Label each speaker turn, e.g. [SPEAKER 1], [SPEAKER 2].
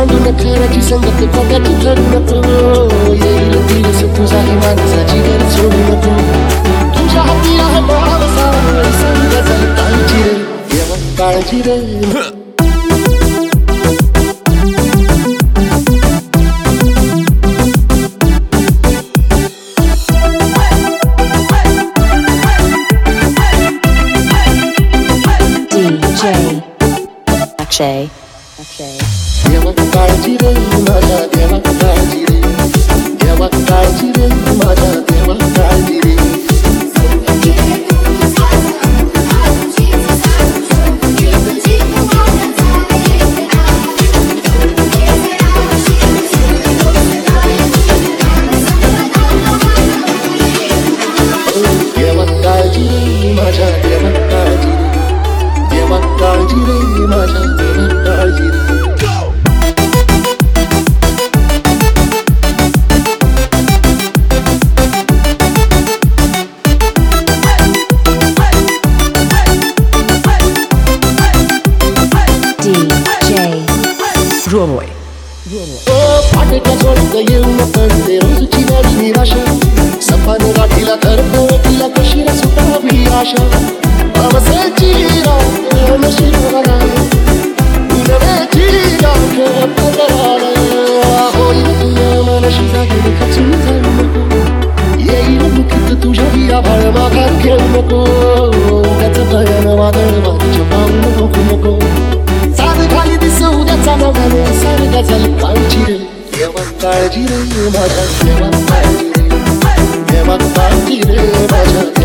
[SPEAKER 1] सांडून खाण्याची संगत कोट्याची ठरू नको येईल दिवस तुझाही माझा जीवन सोडू नको तुझ्या हाती आहे भाव सांगा झाली काळजी रे देवा काळजी रे
[SPEAKER 2] Akshay.
[SPEAKER 1] देवा काळजी रे माझा देवा काळजी रे देवा काळजी रे माझा देवा काळजी रे देवा काळजी रे माझा देवा काळजी रे देवा काळजी रे माझा देवा काळजी रे
[SPEAKER 2] Ruomoy.
[SPEAKER 1] फाटक्या जोडत येऊन पडते रोजची नवी निराशा सफाने गाठीला तर तिला कशी रे सुटावी आशा पावसाची रात नशिबाला नव्याची राख पदराला होईल तुझ्या मनाशी जागेने खचून जाऊ नको येईल मुखीत तुझ्या विया भाळ मागात घेऊ नको त्याचं भयान वादळ माझ्या पाहू नको नको साध खाली दिसू उद्याचा नव्याने सारखा झाली काळजी रे देवा काळजी रे माझ्या देवा काळजी रे देवा काळजी रे माझ्या